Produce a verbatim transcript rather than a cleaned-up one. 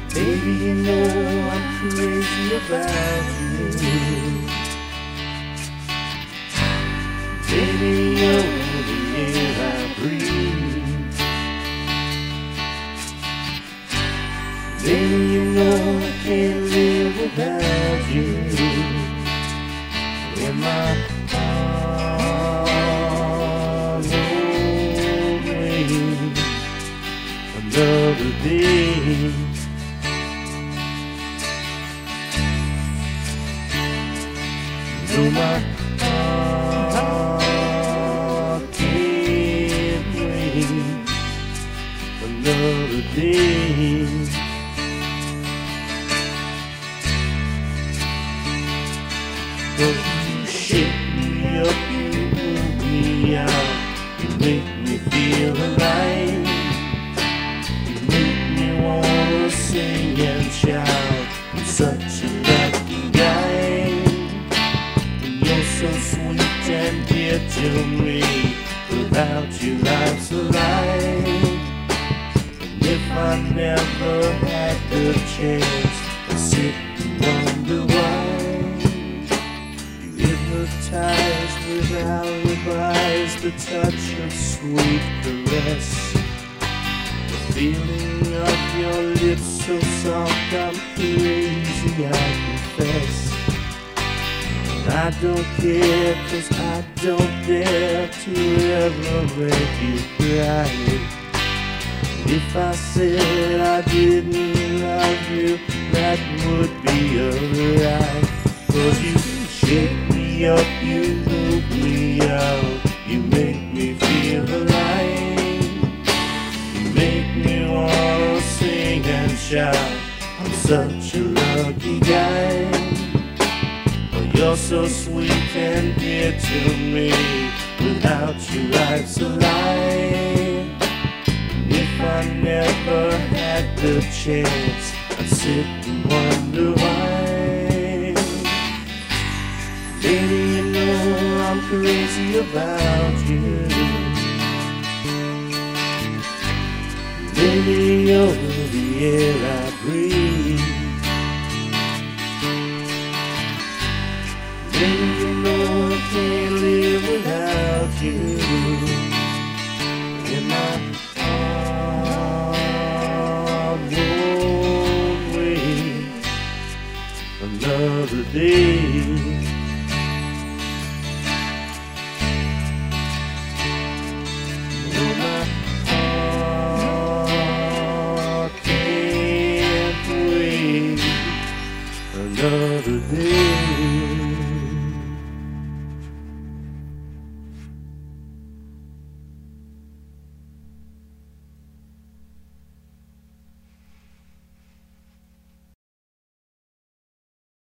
Baby, you know I'm crazy about you. Baby, you're the air I breathe. Baby, you know I can't live without you. In my heart won't rain another day. No, my heart can't wait another day. But you shake me up, you move me out, you make me feel alive. You make me wanna sing and shout. I'm such a lucky guy. So sweet and dear to me. Without you life's a lie. And if I never had the chance, I'd sit and wonder why. You hypnotize with alibis, the touch of sweet caress, the feeling of your lips so soft, I'm crazy, I confess. I don't care, 'cause I don't dare to ever make you cry. If I said I didn't love you, that would be alright. 'Cause you shake me up, you move me out, you make me feel alive. You make me wanna sing and shout. I'm such a lucky guy. You're so sweet and dear to me. Without you life's a lie. If I never had the chance, I'd sit and wonder why. Baby, you know I'm crazy about you. Baby, you're the air I